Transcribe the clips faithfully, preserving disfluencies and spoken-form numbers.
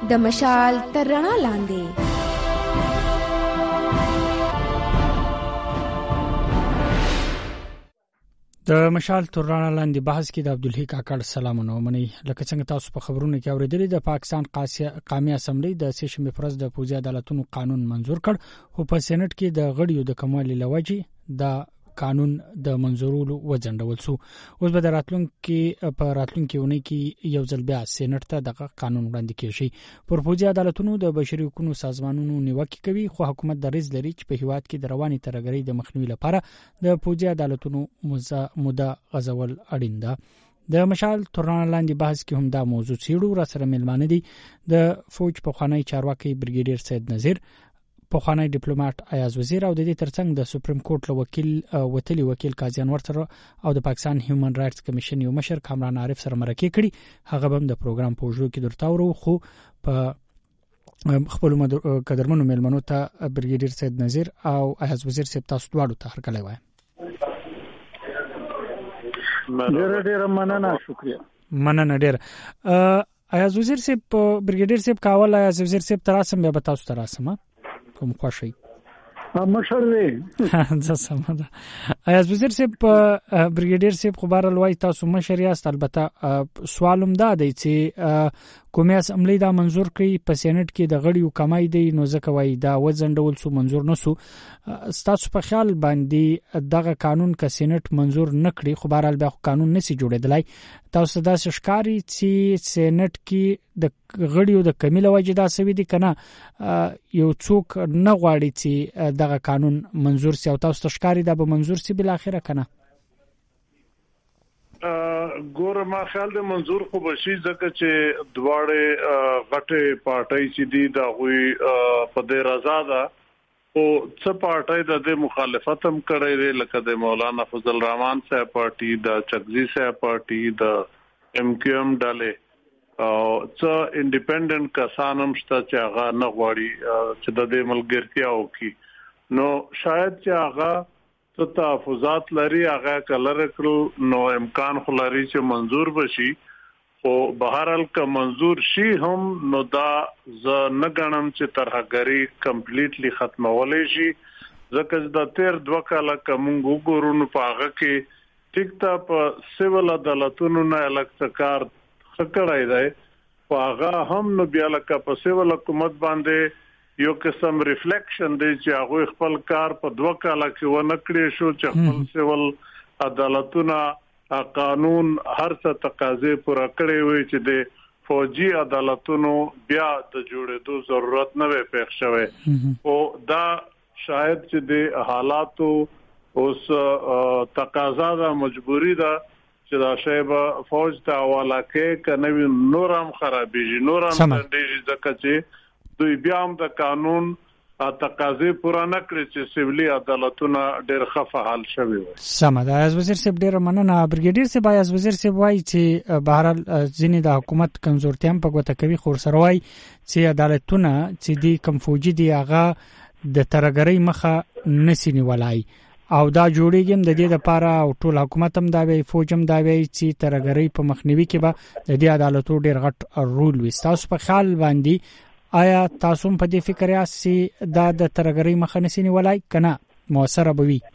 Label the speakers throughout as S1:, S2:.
S1: د مشال تر رڼا لاندې.
S2: د مشال تر رڼا لاندې بحث کې د عبدالحی کاکړ سلامونه ومني. لکه څنګه تاسو په خبرونو کې اوریدلي، د پاکستان قومي اسمبلی د سه شنبې پر ورځ د پوځي عدالتونو قانون منزور کړ، خو په سېنات کې د غړیو د کموالي لوجې د قانون د منزورولو وځنډول شو. اوس به د راتلونکي په راتلونکي ونې کې یو ځل بیا سېنات ته د قانون وړاندې کیږي. پر پوځي عدالتونو د بشري حقوقو سازمانونو نیوکه کوي، خو حکومت دریځ لري چې په هیواد کې د رواني ترهګرۍ د مخنیوي لپاره د پوځي عدالتونو موده غځول اړین ده. د مشال تر رڼا لاندې بحث کې هم دا موضوع څیړو. را سره ملمانه دي د فوج پخوانی چارواکي بریګیډیر سید نذیر، پخوانی ډیپلوماټ ایاز وزیر، او د دې ترڅنګ د سپریم کورټ له وکیل وتلی وکیل قاضی انور سره او د پاکستان هیومن رائټس کمیشن یو مشر کامران عارف سره مرکه کړي. هغه هم د پروګرام پوجو کې درتاورو، خو په خپل قدرمنو ملمنو ته بریګیډیر سید نذیر او ایاز وزیر سپ تاسو دواړو ته هرکلی وایم.
S3: ډېر ډېر مننه، شکریہ.
S2: مننه ډېر. ایاز وزیر سپ بریګیډیر سپ کاول ایاز وزیر سپ تراسم به تاسو تراسم کوم خوشي
S3: مشر وی
S2: زه سمه. ایاز وزیر سپ بریګیډیر سپ خبر الوای تاسو مشر یاست. البته سوالم دا دی چې قومي اسمبلی دا منزور کړي، په سېنات کې د غړیو کمای دی، نو ځکه وای دا وځنډول سو، منزور نسو. تاسو په خیال باندې دغه قانون ک سېنات منزور نکړي، خو بهرحال به قانون نسی جوړېدلای. تاسو دا ښکاری چې سېنات کې د غړیو د کمی لوجې دا سوي دي کنه یو څوک نه غواړي چې دغه قانون منزور سي، او تاسو ښکاری دا به منزور سي بل اخره کنه؟
S3: ګور ما خیال د منزور خو بشي ځکه چې دواړه غټه پارټي چې دي دا غوي په دې رضا ده، او څه پارټي د مخالفت هم کړی دی، لکه د مولانا فضل الرحمن صاحب پارټي، د چغزي صاحب پارټي، د ام کیو ام ډلې، او څه انډیپندنت کسان هم شته چې هغه نه غواړي چې د دې ملګرتیا وکړي. نو شاید چې هغه څه تحفظات لري، هغه کلر کړو، نو امکان خو لري چې منزور بشي. خو بهرحال که منزور شي هم نو دا ز نه غنم چې ترهګری کمپلیټلی ختمولې شي، ځکه د تیر دوه کاله کوم وګورو نو په هغه کې ټیک ته په سیول عدالتونو نه الکتکار خکړای دی، په هغه هم نو بیا لکه په سیول حکومت باندې یو قسم ریفلیکشن دی چې هغه خپل کار په دوه کاله کې ونه کړی شو، چې خپل سیول عدالتونه قانون هر څه تقاضې پوره کړې وي چې د فوجي عدالتونو بیا د جوړېدو ضرورت نه وي پېښ شوی. او دا شاید چې د حالاتو اوس تقاضا ده، مجبوری ده چې دا شی به فوج ته حواله کې کنه وي، نورم خرابېږي، نورم ډېر ځکه چې دوی بیا هم د قانون تقاضې پوره نه کړې چې سیولي عدالتونه ډېر ښه فعال شوي وي.
S2: سمه ده. ایاز وزیر صاحب ډېره مننه. بریګیډیر صاحب، ایاز وزیر صاحب وایي چې بهرحال ځینې د حکومت کمزورتیا هم په ګوته کوي، خو ورسره وایي چې عدالتونه چې دي کم فوجي دي هغه د ترهګرۍ مخه نسي نیولای، او دا جوړیږي د دې لپاره او ټول حکومت هم دا وی، فوج هم دا وی چې ترهګرۍ په مخنیوي کې به د دې عدالتونو ډېر غټ رول وي. تاسو په خیال باندې آیا تاسو په دې فکر یاست چې دا د ترهګرۍ مخه نسی نیولای کنه موثر به وي؟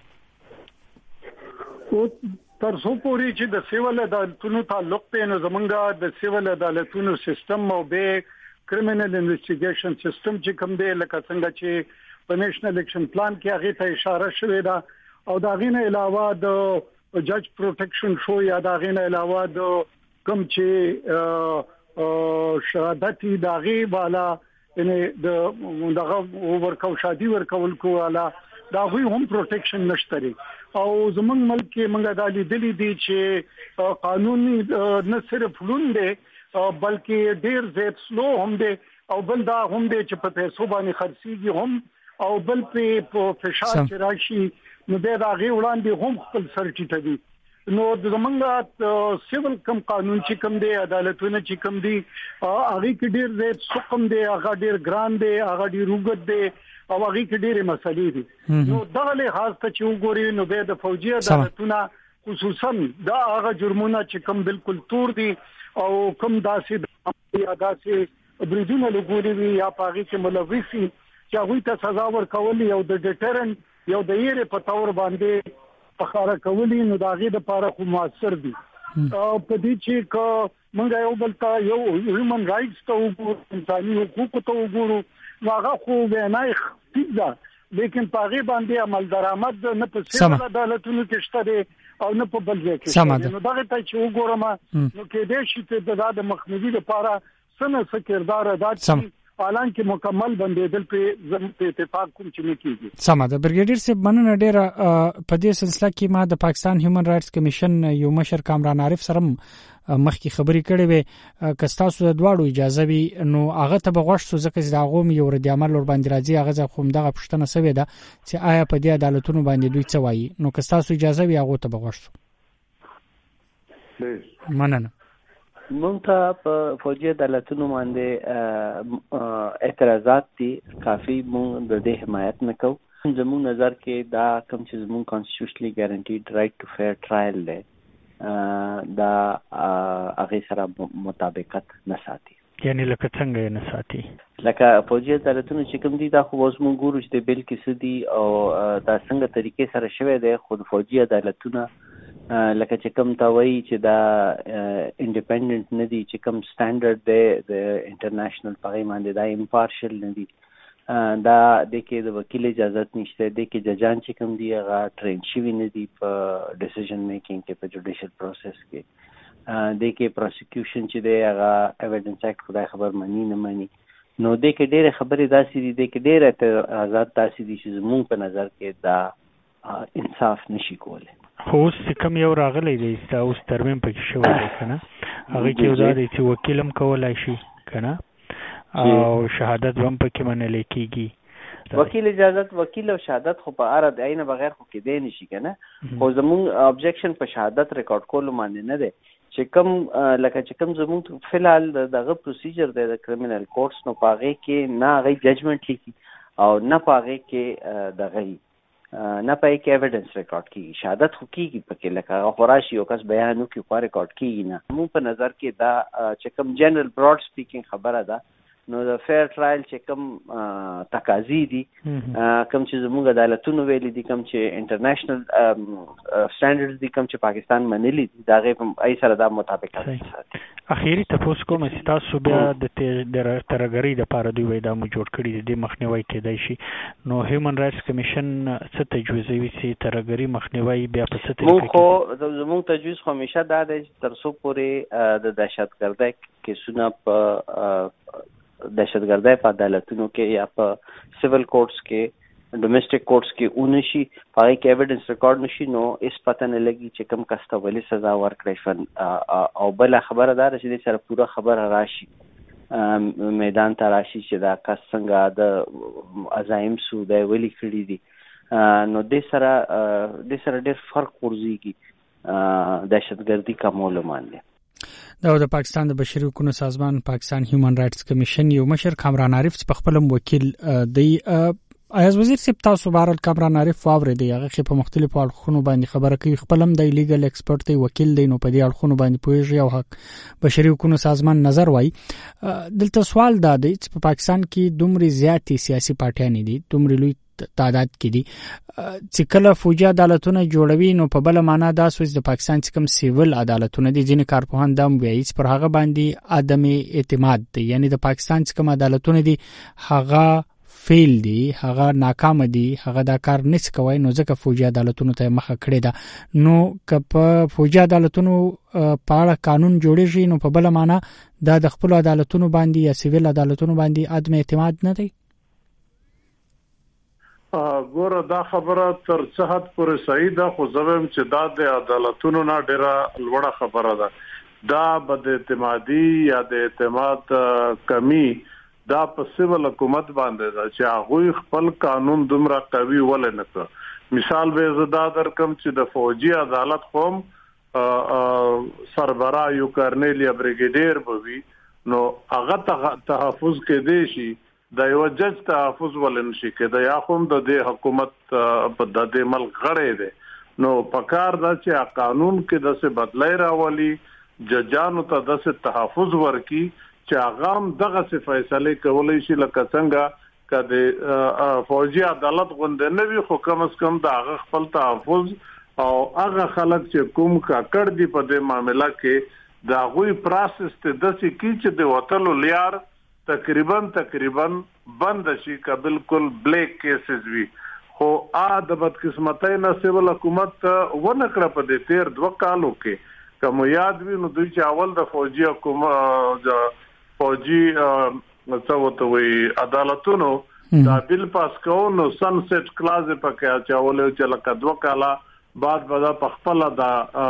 S3: او تر څو پورې چې د سیول عدالتونو تعلق ته نو زمونږه د سیول عدالتونو سیستم او به کرمینل انویسټیګیشن سیستم چې کوم دی، لکه څنګه چې په نېشنل الیکشن پلان کې هغه ته اشاره شوې ده، او دا غینه علاوه د جج پروټیکشن شو یا دا غینه علاوه د کوم چې شهادتي داغي والا یعنی د دغه ورکو شادي ورکول کوله دا هی هم پروټیکشن نشته. او زمونږ ملک کې موږ د لیدلې دي چې قانوني نه صرف لون دي بلکې ډیر زیات سلو هم دي، او بل دا هم دي چې په پیسو باندې خرڅيږي هم، او بل په فشار چې راشي نو د هغه وړاندې هم خپل سر ټیټوي. نو زمونږ سیول کم قانون چې کم دی، عدالتونه چې کم دي، هغه کې ډیر زیات سقم دی، هغه ډیر ګران دی، هغه ډیر وګد دی، او هغه کې ډېرې مسلې دي. نو دغه له خاص ته چې وګورئ نو به د فوجي عدالتونه خصوصا دا هغه جرمونه چې کوم بالکل تور دي او کوم داسې یا داسې
S4: بریدونه لګولي وي یا پاغي کې ملوث وي چې هغه ته سزا ورکول یو د ډیټرنټ یو د یې په تور باندې پخاره کولی نو دا غي د پاره خو موثر دي او په دې چې ک موږ یو بل ته یو هیومن رائټس ته وګورو انساني حقوق ته وګورو هغه خو وینای خپل ده لیکن پاغي باندې عمل درآمد نه په سیمه عدالتونو کې شته او نه په بل ځای کې نو دا ته چې وګورم نو کې دې چې د مخنیوي لپاره سنه سکردار ادا کړي حالان کې مکمل بندیدل په زموږ اتفاق کوم چې نه کیږي
S2: سم ده برګیډیر صاحب مننه ډیره په دې سلسله کې ما د پاکستان هیومن رائټس کمیشن یو مشر کامران عارف سره مخکې خبرې کړې وې کستاسو د دواړو اجازه وي نو هغه ته بغوښتو ځکه چې دا غوم یو ردی عمل ور باندې راځي هغه خو دغه پښتنه سوي ده چې آیا په دې عدالتونو باندې دوی څه وایي نو کستاسو اجازه وي هغه ته بغوښتو مننه
S5: مونږ ته په فوجي عدالتونو باندې اعتراضات دي کافي مونږ د دې حمایت نکو زموږ نظر کې دا کوم چې زموږ کانسټیټیوشنلی ګارانټیډ رائټ ټو فیر ټرایل دی دا هغه سره مطابقت نه ساتي
S2: یعنی لکه څنګه نه ساتي
S5: لکه فوجي عدالتونو چې کوم دي دا خو اوس مونږ ګورو چې د بل کې سدي او دا څنګه طریقې سره شوی دی خو فوجي عدالتونه لکه چې کوم تا وایي چې دا انډیپندنت نه دي چې کوم سټانډرډ دی د انټرنیشنل پغې باندې دا امپارشل نه دي دا د کې د وکیل اجازه نشته د کې ججان چې کوم دی هغه ټرین شوی نه دي په ډیسیژن میکینګ کې په جوډیشل پروسس کې د کې پروسیکیوشن چې دی هغه ایویډنس اکټ خدای خبر مانی نه مانی نو د کې ډېر خبرې داسې دي د کې ډېر آزاد داسې دي چې زموږ په نظر کې دا انصاف نشي کولی
S2: خو اوس کوم یو راغلی دی دا اوس ترمیم پکې شوی دی کنه هغه کې دا دی چې وکیل هم کولای شي کنه او شهادت هم پکې منل کېږي
S5: وکیل اجازت وکیل او شهادت خو په اړه د عین بغیر خو کې دی نشي کنه خو زموږ ابجیکشن په شهادت ریکارډ کولو باندې نه دی چې کوم لکه چې کوم زموږ فلحال دغه پروسیجر دی د کریمینل کورټس نو پاغه کې نه هغه ججمنټ لیکي او نه پاغه کې دغه نه پای کې ایویډنس ریکارډ کیږي شهادت خو کیږي پکې لکه خوراشي او کس بیانو کې خو ریکارډ کیږي نه مو په نظر کې دا چې کوم جنرال براډ سپیکینګ خبره ده نو د فیر ټرایل چې کوم تقاضی دي کوم چې زموږ عدالتونو ویلي دي کوم چې انټرنیشنل سټانډرډز دي کوم چې پاکستان منلي دي دا غي ای سره دا مطابقت ساتي
S2: اخیری تاسو کوم چې تاسو بیا د ترګری د پاره دوی وای دا مو جوړ کړی دي مخنیوي کېدای شي نو هیومن رائټس کمیشن څه تجویزوي چې ترګری مخنیوي بیا په څه
S5: طریقې مو خو زموږ تجویز خو همیشه دا دی چې تر څو پورې د دهشتګردۍ کیسونه په دهشتګردۍ په عدالتونو کې یا په سیول کورټس کې ډومېسټک کورټس کې اونشي پای کې ایویډنس ریکارډ نشي نو اس پته نه لګي چې کوم کس ته ولې سزا ورکړي شو او بل خبره ده چې سره پوره خبره راشي میدان ته راشي چې دا کس څنګه د عزایم سو دی ولې کړی دي نو د سره د سره ډېر فرق ورزيږي دهشتګردي کمول باندې
S2: دا د پاکستان د بشري حقوقو سازمان پاکستان هیومن رائټس کمیشن یو مشر کامران عارف په خپل وکیل دی ایاز وزیر سپ تاسو بهر کامران عارف فاور دی هغه په مختلفو اړخونو باندې خبره کوي خپلم د لیګل ایکسپرت دی وکیل دی نو په دې اړخونو باندې پوهیږي او حق بشري حقوقو سازمان نظر وای دلته سوال دا دی چې په پاکستان کې دومره زیاتې سیاسي پارټیان دي دومره لوی تعداد کې دي چې کله فوجي عدالتونه جوړوي نو په بل معنا دا سوچ د پاکستان چې کوم سیول عدالتونه دي ځینې کارپوهان دا وایي چې پر هغه باندې عدم اعتماد دی یعنی د پاکستان چې کوم عدالتونه دي هغه فیل دي هغه ناکام دي هغه دا کار نس کوي نو ځکه فوجي عدالتونو ته مخه کړی ده نو که فوجي عدالتونو په اړه قانون جوړیږي نو په بل معنا دا د خپل عدالتونو باندې یا سیول عدالتونو باندې عدم اعتماد نه دی
S3: ګوره دا خبره تر څه حد پورې صحیح ده خو زویم چې دا د عدالتونو نه ډیره لوړه خبره ده دا بد اعتمادي یا د اعتماد کمی دا په سیول حکومت باندې ده چې هغه خپل قانون دومره قوي ولې نه کړ مثال به زدا در کوم چې د فوجي عدالت قوم سربرا یو کرنیل یا بریګیډیر بوي نو هغه تحفظ کې دی شي د یو جج تحفظ ولن شي کې د یاخوم د دې حکومت په د دې ملک غړې ده نو پکار دا چې قانون کې د څه بدلای راولي ججانو ته د څه تحفظ ورکي چې هغه هم دغه څه فیصله کولای شي لکه څنګه کده فوجي عدالت غونډه نه وي، خو کم از کم د هغه خپل تحفظ او هغه خلک چې کوم کاکړ دي په دې معاملې کې دا غوي پروسس ته د څه کی چې د وټلو لیار تقریبا تقریبا بند شي کا بالکل بلیک کیسز وي. خو ا د بدقسمتۍ نه سیول حکومت ونه کړ په دې تیر دوه کالو کې کوم یاد وي نو دوی چې اول د فوجي حکومت فوجي څه وي عدالتونو دا بل پاس کوو نو سنسټ کلاز پکې اچولې چې لکه دوه کاله بعد به په خپل دا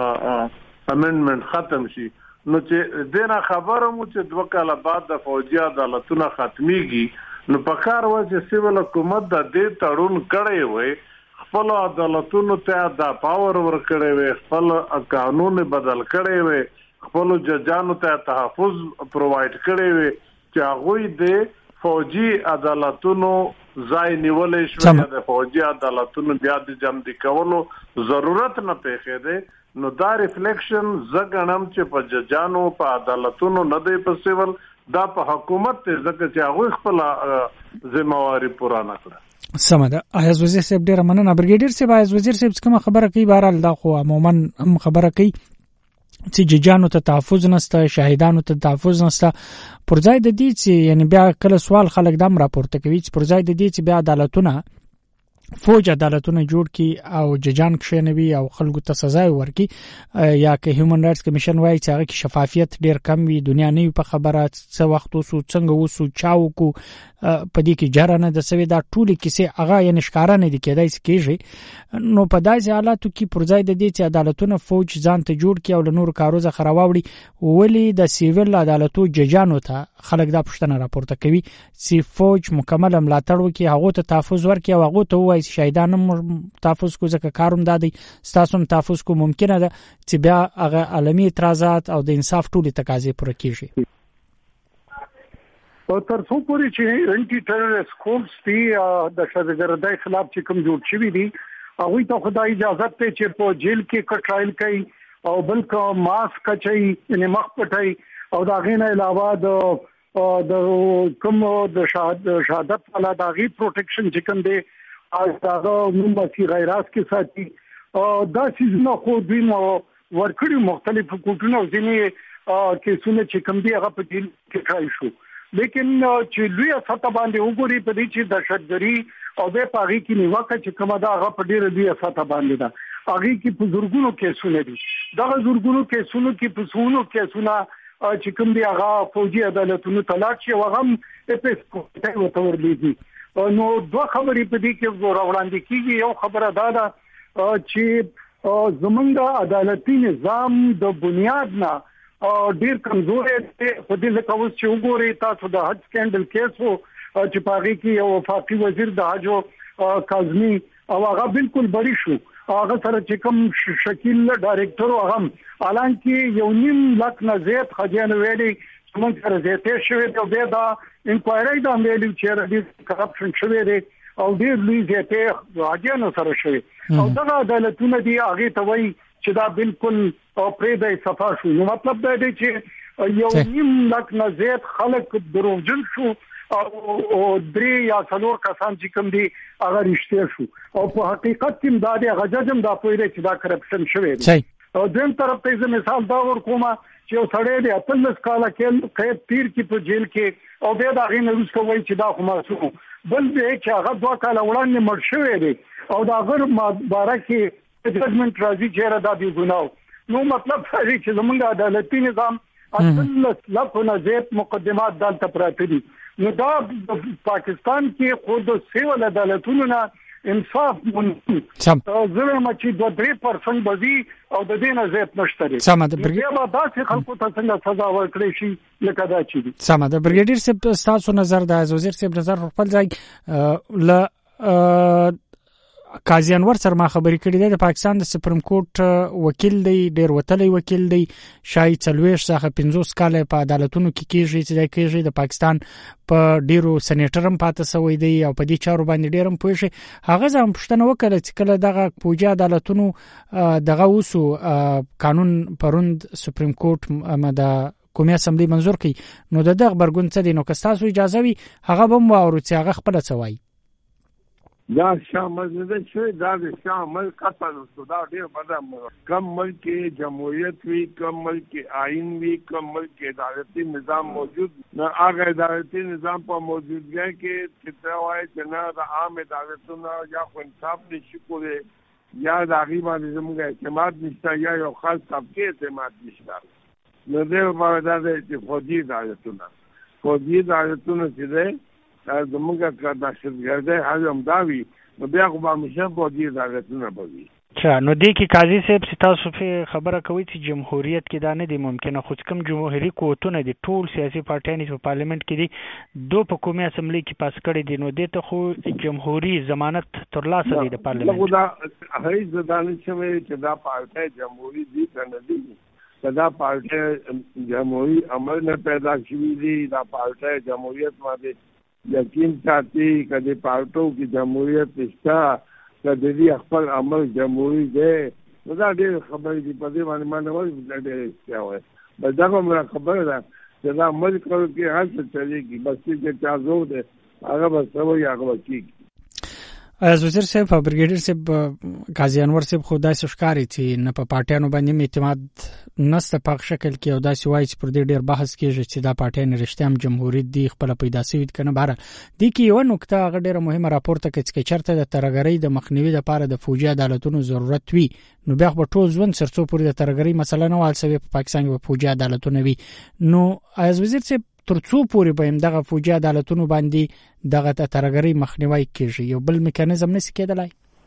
S3: امندمنت ختم شي. نو چې دغه خبره مو چې دوه کاله بعد د فوجي عدالتونو ختميږي نو په کار و چې سیول حکومت د دې تړون کړی وي، خپل عدالتونو ته دا پاور ورکړی وي، خپل قانون بدل کړی وي، خپل ججانو ته تحفظ پرووايډ کړی وي چې هغه د فوجي عدالتونو ځای نیولې شو یا د فوجي عدالتونو بیا د جمع دي کولو ضرورت نه پېښې ده. نو دا ریفلیکشن زګنم چې په ججانو په عدالتونو نه دی په سیول دا په حکومت ته ځکه چې هغه خپل ذمہواری پوره نه کړه.
S2: سمده ایاز وزیر صاحب ډیر مننه. برګیډیر صاحب ایاز وزیر صاحب کوم خبره کوي بهرال دا خو عموما هم خبره کوي چې ججانو ته تحفظ نشته، شاهدانو ته تحفظ نشته، پر ځای د دې چې یعنی بیا کله سوال خلک دم راپورته کوي چې پر ځای د دې چې بیا عدالتونه فوج عدالتونه جوړ کی او ججان کښنوي او خلکو ته سزا ورکي، یا که هیومن رائټس کمیشن وایي چې هغه کې شفافیت ډیر کم وي، دنیا نه په خبره څه وخت وسو څنګه وسو چاو کو په دې کې جرانه د سوي دا ټولي کیسه هغه یې نشکاره نه دي کېدای کېږي. نو په داسې حالاتو کې پر ځای د دې چې عدالتونه فوج ځان ته جوړ کی او له نور کاروزه خراباوړي، ولی د سیویل عدالتو ججانو ته خلک دا پښتنه راپورته کوي چې فوج مکمل ملاتړ وکي، هغه ته تحفظ ورکي او هغه ته وایي شهیدان تحفظ کو ځکه کاروم دادي ستاسو تحفظ کو ممکنه ده چې بیا هغه عالمي اعتراضات او د انصاف ټولي تقاضې پوره کیږي.
S4: او تر څو پورې چې انټي ټیرریست کورس دی د شذګردای خلاف چې کوم جوړ شوی دی هغه ته خدای اجازه ته چې په جیل کې کټرایل کوي او بل کا ماسک کوي یعنی مخ پټي او دا غینه علاوه د د کوم د شهادت ولا د غي پروټیکشن چې کوم دی از داغه مومباسي غیرات کې ساتي او دا سیزنه خو دوی مو ورکړي مختلف حکومتونو ځینې کیسونه چې کوم دی هغه په دې کې کړی شو، لیکن چې لوی سطح باندې وګوري په دې چې دهشتګری او به پاغي کې نیوکه چې کومه دا هغه په ډېر لوی سطح باندې ده، هغه کې په زورګونو کیسونه دي، دا زورګونو کیسونو کې په سونو کیسونه چې کوم دی هغه فوجي عدالتونو طلاق شي او هغه اپیسکوپي وتور لیدي. نو دوه خبرې په دې کې وړاندې کیږي. یو خبره دا ده چې زمونږ عدالتي نظام د بنیاد نه ډیر کمزور دی. په دې ځکه اوس چې وګورئ تاسو د حج سکینډل کیس وو چې پاغي کې یو وفاقي وزیر د حج کاظمی او هغه بالکل بری شو، هغه سره چې کوم شکیل ډایریکټر هغه اعلان کې یو نیم لک نه زیات خجان ویلي څنګه سره زیاتې شوې او به دا انکوایري دا ویلي چې د کرپشن شوې دی او ډیر لوی زیاتې راځي سره شوې او دا عدالتونه دی هغه ته وایي چې دا بالکل پرې د صفه شو. نو مطلب دا دی چې یو نیم لک نه زیات خلک دروژن شو او درې یا څلور کسان چې کوم دي هغه رښتیا شو او په حقیقت کې دا د غججم دا پوهیږي چې دا کرپشن شوې دی. او دیم طرف ته مثال دا ورکوم چې یو سړی دی اتلس کاله کې قید تیر کې په جیل کې او بیا دا غي نه وروسته وایي چې دا خو معصوم، بل دی چې هغه دوه کاله وړاندې مړ شوی دی او دا غیر مبارکي ججمنټ راځي چې دا دی ګناه. نو مطلب دا دی چې زموږ عدالتي نظام اتلس لفظ زیات مقدمات دلته پراته دي. نو دا پاکستان کې خود سیول عدالتونو نه انصاف مونږ زره مچې دوه درې پرسنټ بزي او د دې نه زیات نشته دي.
S2: سمه ده
S4: برګیډیر دا چې خلکو ته څنګه سزا ورکړي شي لکه دا چې دي.
S2: سمه ده برګیډیر صاحب تاسو نظر د وزیر صاحب نظر خپل ځای ل قاضي انور سره ما خبرې کړې ده. د پاکستان د سپریم کورټ وکیل دی، ډېر وتلی وکیل دی، شای چلويش څخه پنځوس کال په عدالتونو کې کېږي چې د کېږي د پاکستان په ډیرو سېنیټرم پاتې سوی دی او په دې چارو باندې ډیرم پوه شي. هغه ځم پښتنه وکړه چې کله دغه فوجي عدالتونو دغه وسو قانون پروند سپریم کورټ د قومي اسمبلی منزور کړي نو د دغه خبرګون څه دي نو که تاسو اجازه وي هغه به مو اورو چې هغه خپل څه وایي.
S6: دا شامل نه شوی دا د شامل قتل دا ډیر بدم کم ملک جمهوریت وی کم ملک آئین وی کم ملک ادارتی نظام موجود نه هغه ادارتی نظام په موجودګۍ کې چې وایي چې نه د عام ادارتونو یا خو انصاف نشي کولی یا د هغې باندې زموږ اعتماد نشته یا یو خاص طبقې اعتماد نشته. نو دې لپاره دا دی چې فوجي ادارتونه فوجي ادارتونه چې دی زمونږ که دهشتګردۍ حل همدا وي نو بیا خو به همیشه فوجي ادارتونه به وي.
S2: اچھا نو دې کې قاضي صاحب چې تاسو په خبره کوئ چې جمهوریت کې دا نه دی ممکنه خو کوم جمهوري قوتونه دي ټول سیاسي پارټیان په پارلیمنت کې دي دو په قومي اسمبلی کې پاس کړي دي نو دې ته خو جمهوري ضمانت ترلاسه دی د پارلیمنت.
S6: دا هیڅ دانش شوی چې دا پارټي جمهوري دي کنه دي دا پارټي جمهوري عمل نه پیدا شوی دي دا پارټي جمهوریت باندې یقین ساتي کدی پارټو کی جمهوریت شته کدی دی خپل عمل جمهوری دی نو دا ډېر خبرې دي په دې باندې باندې وایي ډېر څه وایي بس دا کومه خبره ده چې دا ملک کې هر څه چلیږي بس چې چا زور دی هغه به سوي هغه کیږي.
S2: از وزیر صاحب برګیډر صاحب قاضي انور صاحب خدای سشکاري چې نه په پارټیانو باندې اعتماد نسته په شکل کې او دا سوای چې پر دې ډیر بحث کیږي چې دا پارټیان رښتیا هم جمهوریت دي خپل پیدا شوی کنه بهر دي کې یو نقطه هغه ډیره مهمه راپورته کوي چې چرته د ترګری د مخنیوي لپاره د فوجي عدالتونو ضرورت وي نو بیا په ټول ځوان سرڅو پورې د ترګری مسله نه والسوي په پاکستان کې په فوجي عدالتونه وي نو از وزیر صاحب ترڅو پورې به دغه فوجي عدالتونو باندې دغه ترګری مخنیوي کیږي یو بل میکانیزم نشي کېدلای.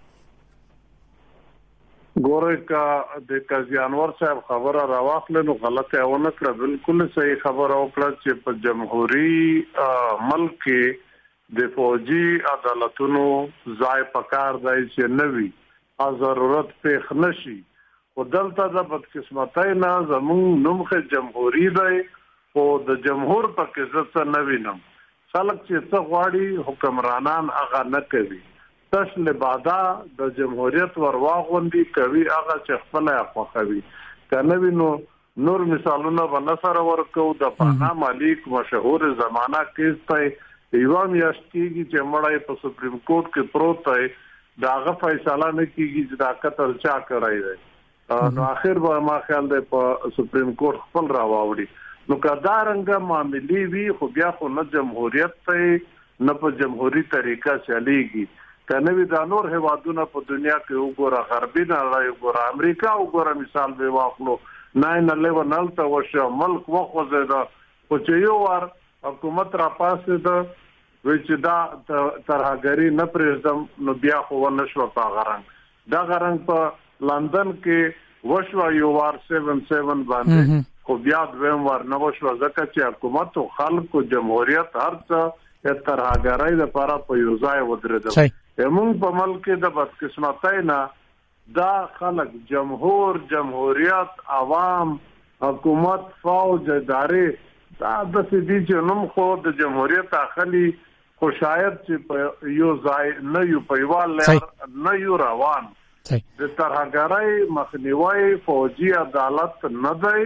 S3: ګوره کا د قاضي انور صاحب خبره راواخله نو غلطه ونه کړه بالکل صحیح خبره وکړه چې په جمهوریت ملک کې د فوجي عدالتونو ځای پکار دی چې نوي ا ضرورت پېښ نشي خو دلته د بدقسمتۍ نه زموږ نومخه جمهوریت دی او د جمهور په کې ځڅ نه وینم خلک چې څه غواړي حکمرانان هغه نه کوي تش لبادا د جمهوریت ورواغوندي کوي هغه چې خپل خوښوي کنه وینو نور مثالونه ول سره ورکو د پانا مالک مشهور زمانہ کیس ته یو میاشتېږي چې مړای په سپریم کورټ کې پروت دی داغه فیصله نه کیږي چې دا قتل چا کړی دی نو اخر به ما خیال دی په سپریم کورټ خپل راوړي نو کدا رنګه معاملې وی خو بیا خو نه جمهوریت ته نه په جمهوریت طریقه چلیږي کنه وی د نور هوادونو په دنیا کې وګوره غربي نه وګوره امریکا وګوره مثال به واخلو ناین الیون الته وشو ملک وخوځه دا خو چې یو ور حکومت را پاسه دا چې دا ترهګری نه پرېږدم نو بیا خو ونشو په غرنګ دا غرنګ په لندن کې وشو یو ور سیون سیون باندې خو بیا دویم ور نه وشو ځکه چې حکومت او خلک او جمهوریت هر څه ترهګرۍ لپاره په یو ځای ودرېدل. موږ په ملک د بدقسمتۍ نه دا خلک جمهور جمهوریت عوام حکومت فوج ادارې دا د سدي چې نوم خو د جمهوریت اخلي خو شاید چې په یو ځای نه یو پیوال نه یو روان د ترهګرۍ مخنیوي فوجي عدالت نه دی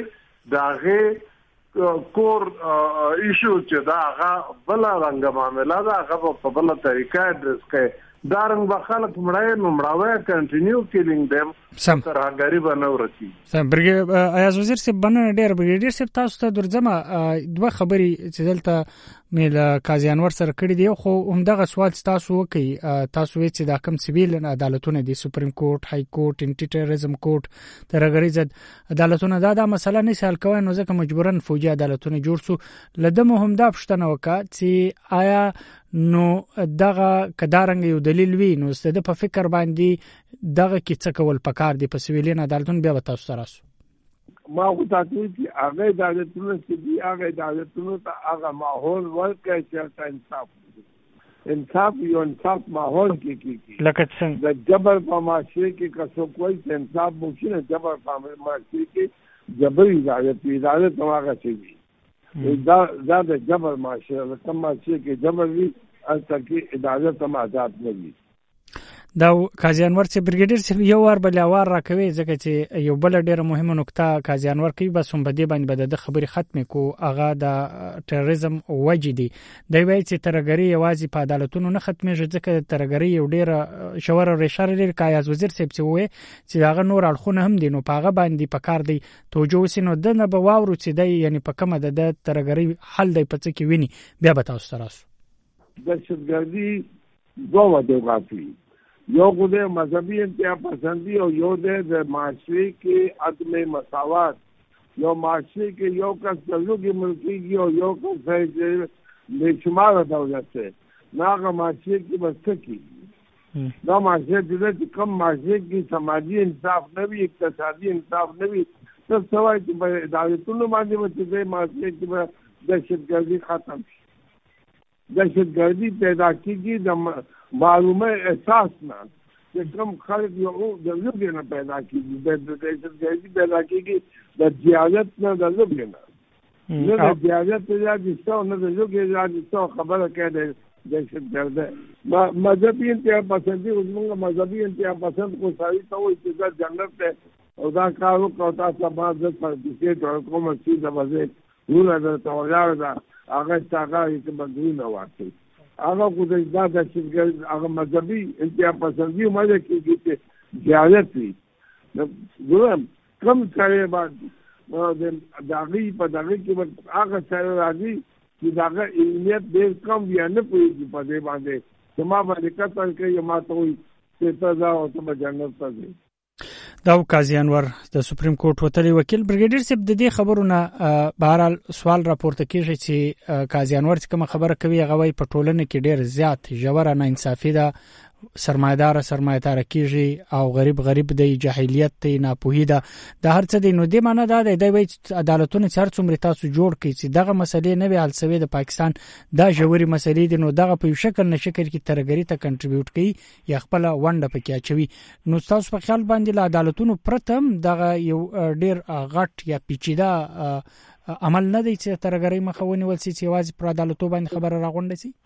S3: داغه کور ایشو چې دا هغه بل رنګ معاملې دا هغه په بل طریقه ادرس کوي دا رنګ به خلک مړای نو مړاوي کنټینیو کیلینګ دیم تر هغه باندې ورسی
S2: سم برګ ایاز وزیر صاحب باندې ډېر برګ صاحب تاسو ته درځم دوه خبرې چې دلته مې له قاضي انور سره کړې دي خو همدغه سوال تاسو وکي تاسو وی چې دا کوم سیویل عدالتونه دي سپریم کورټ های کورټ انټي ټیرریزم کورټ ترګری زد عدالتونه دا د مسله نه حل کوي نو ځکه مجبورن فوجي عدالتونه جوړ سو لده مهم دا پښتنه وکا چې آیا نو دغه کدارنګ یو دلیل وی نو ستده په فکر باندې دغه کې څه کول پکار دي په سیویلین عدالتونه بیا تاسو سره
S6: ما وتاته چې هغه د عدالتونو چې دی هغه د عدالتونو ته هغه ماحول ورکړي چې انصاف انصاف یو انصاف ماحول کې کې
S2: لکه څنګه
S6: د جبر په معاشره کې کڅو کوئی انصاف ممکن جبر په معاشره کې جبر عدالت عدالت هغه شي دا دا د جبر معاشره کوم معاشره کې جبر وي ان تک عدالت هم آزاد نه وي
S2: دا قاضي انور چې برګیډیر صاحب یو ور بل وار راکوي ځکه چې یو بل ډیره مهمه نقطه قاضي انور کوي بس هم بده باندې بده د خبري ختمه کو اغا د ټیرریزم وجدي دی وایي چې ترګری یوازې په عدالتونو نه ختمېږي ځکه ترګری یو ډیره شوره ریشار لري کایاز وزیر صاحب چې وایي چې داغه نور اړخونه هم دي نو پاغه باندې پکار دی توجه وسینو د نه به واورو چې دی یعنی په کومه د ترګری حل دی پڅ کې ویني بیا به تاسو تراسو
S6: دهشتګردي دوه وجه غافي یو غوډه مذهبي انتها پسندي او یو د معاشري کې عدم مساوات یو معاشري کې یو کس دلوګي ملکي او یو کس د شمال دولت ته ناغه معاشري کې بسکی دا معاشري د کم معاشري کې سماجی انصاف نه وي اقتصادي انصاف نه وي څه سوای چې دولتونو باندې وځي معاشري کې دهشتګردي ختم شي دهشتګردي پیدا کیږي د معلومه احساس نه چې کوم خلک یو د لوګي نه پیدا کیږي د دهشتګردي پیدا کیږي د جهالت نه د لوګي نه نه د جهالت نه د څو نه د لوګي د څو خبره کوي دهشتګرد مذهبي انتها پسندي موږ مذهبي انتها پسند کو سړی ته وایي چې دا جنت ته او دا کارو کوتا سبا د سرټیفیکټ کوم څه د وځي نور د توګه دا هغه څنګه چې بدلونه واقعي هغه کو د دا چې هغه مذهبي انتها پسندي مده کې چې جهالت وي نو کوم ځای باندې د داغي په داغي کې هغه ځای راځي چې داغه علمیت ډېر کم یا نه پوهېږي په دې باندې چې ما باندې کتل کوي ما ته وایي چې ته ځه او ته به جنت ته ځې
S2: دا قاضي انور د سپریم کورټ وتلی وکیل برګیډیر صاحب د دې خبرونه بهرحال سوال راپورته کیږي چې قاضي انور کوم خبره کوي هغه وایي په ټولنه کې ډېر زیات ژوره ناانصافي ده سرمایدار سرمایدار کیږي او غریب غریب دی جاهلیت دی ناپوهی ده د هر څه دی نو د معنا دا دی وایي عدالتونه هر څومره تاسو جوړ کړئ چې دغه مسلې نه وي حل شوی د پاکستان دا ژوري مسلې دي نو دغه په شکل نشکر کې ترګری ته کنټریبیوټ کوي یا خپل ونده پکې اچوي نو تاسو په خیال باندې له عدالتونو پرتم دغه یو ډیر غټ یا پیچیده عمل نه دی چې ترګری مخاوني ولسی چې واځي پر عدالتو باندې خبره راغونډه سي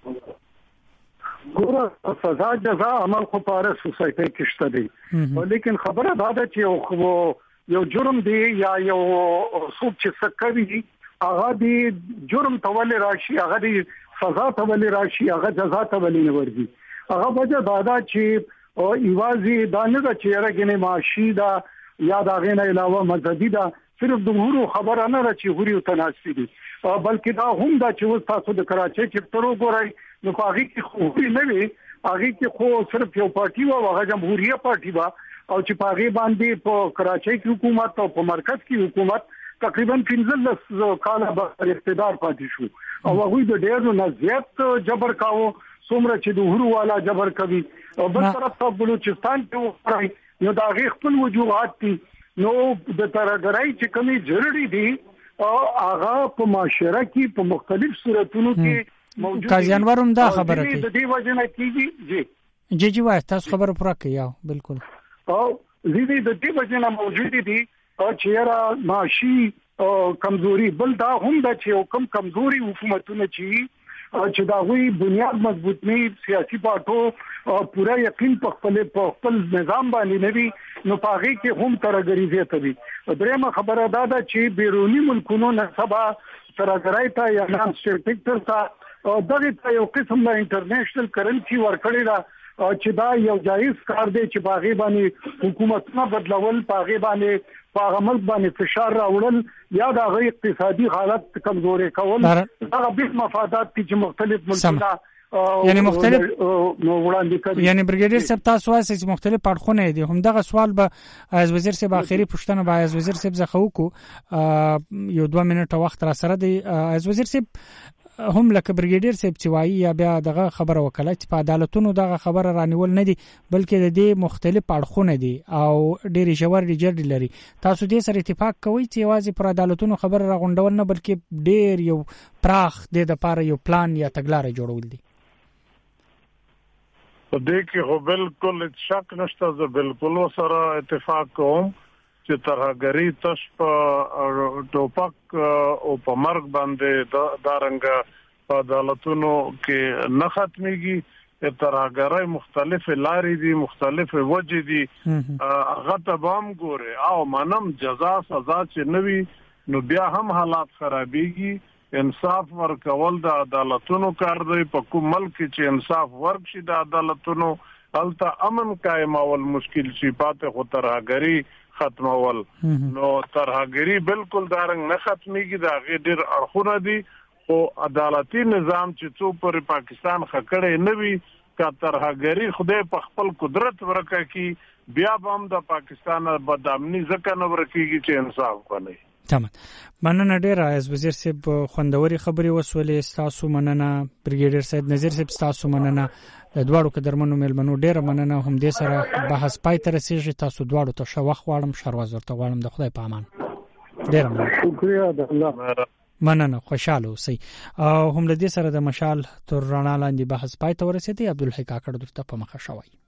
S4: ګوره سزا جزا عمل خو په هر سوسایټي کې شته دی لیکن خبره دا ده چې یو جرم دی یا یو څوک چې څه کوي هغه دی جرم تول راشي هغه دی سزا تول راشي هغه جزا تول نه ورځي هغه وجه دا ده چې ایوازي دا نه ده چې راګنه معاشي دا یا دا غنه علاوه مذهبي دا صرف د هورو خبره نه ده چې هوري تناسب دي بلکې دا هم دا چې تاسو د کراچۍ چپټر وګورئ نو هغه کې خو نه وي هغه کې خو صرف یو پارټي و هغه جمهوریت پارټي و او چې پاغي باندې په کراچۍ کې حکومت او په مرکز کې حکومت تقریبا پنځلس کاله به اقتدار پاتې شو او هغه د ډېر نه زیات جبر کاوه څومره چې د هورو والا جبر کوي او بل طرف ته بلوچستان ته وایي نو دا غي خپل وجوهات دي نو د ترګرای چې کومي ضروري دي او هغه په معاشره کې په مختلف صورتونو کې موجود
S2: قاضي انور هم دا خبره کوي
S4: د دې وجه نه کیږي جی
S2: جی جی وای تاسو خبره پوره کړئ بالکل
S4: او دې د دې وجه نه موجود دي او چې را معاشي کمزوري بل دا هم دا چې کم کمزوري حکومتونه چې چې دا وی بنیاد مضبوط نه سیاسي پارټو پورا یقین په خپل په خپل نظام باندې نوي نو پاغي کې هم ترګری زیاته وي درېمه خبره دا ده چې بیرونی ملکونو نه سبا ترګرای ته یا نام سټیټر ته دغه ته یو قسم د انټرنیشنل کرنسي ورکړی دا چې دا یو جایز کار دی چې باغی باندې حکومتونه بدلول باغی باندې په عمل باندې فشار راوړل یا د غي اقتصادي حالت کمزوري کول هغه به مفادات چې مختلف ملکونه
S2: یعنی مختلف نو وړاندې کوي یعنی برګیډیر صاحب تاسو وایي چې مختلف پړخونه دي هم دغه سوال به از وزیر صاحب اخیری پښتنه به از وزیر صاحب زخه وکړو یو دوه منټه وخت را سره دی از وزیر صاحب هم لکه برګیډیر صاحب چې وایي یا بیا دغه خبره وکړه چې په عدالتونو دغه خبره رانیول نه دي بلکې د دې مختلف اړخونه دي او ډېری ژور ډیجر لري تاسو دې سره اتفاق کوئ چې واځي پر عدالتونو خبره راغونډول نه بلکې ډېر یو پراخ د لپاره یو پلان یا تګلارې جوړول دي
S3: په دې کې هو بالکل شک نشته زه بالکل سره اتفاق کوم چې ترهګری تش په ټوپک او په مرګ باندې دا رنګ په عدالتونو کې نه ختميږي ترهګرۍ مختلف لارې دي، مختلف وجې دي، هغه ته بام ګوره او منم جزا سزا چې نوي نو بیا هم حالات خرابېږي. انصاف ورکول د عدالتونو کار دی. په کوم ملک چې انصاف ورکشي د عدالتونو هلته امن قائمول مشکل شي، پاتې خو ترهګري ختمول. نو ترهګري بالکل دارنګ نه ختميږي، دا غي ډېر اړخونه دي، خو عدالتي نظام چې څو پر پاکستان خکړې نه وي کا ترهګري خدای په خپل قدرت ورکه کی بیا هم د پاکستان بدامني ځکه نه ورکیږي چې انصاف کوي.
S2: تمام. مننه ډیر از وزیر صاحب خوندوري خبري وسولې. تاسو مننه بریګیډر سید نذیر صاحب، تاسو مننه د دوړو قدرمنو ملمنو ډیر مننه. هم دې سره بحث پای ته رسیږي. تاسو دوړو ته شوخ غواړم، شروازور ته غواړم. د خدای په امان. ډیر مننه.
S4: شکریہ د الله.
S2: مننه. خوشاله اوسئ. او هم د دې سره د مشال تر رڼا لاندې بحث پای ته ورسېدی. عبدالحق کاکړ درته په مخه شوی.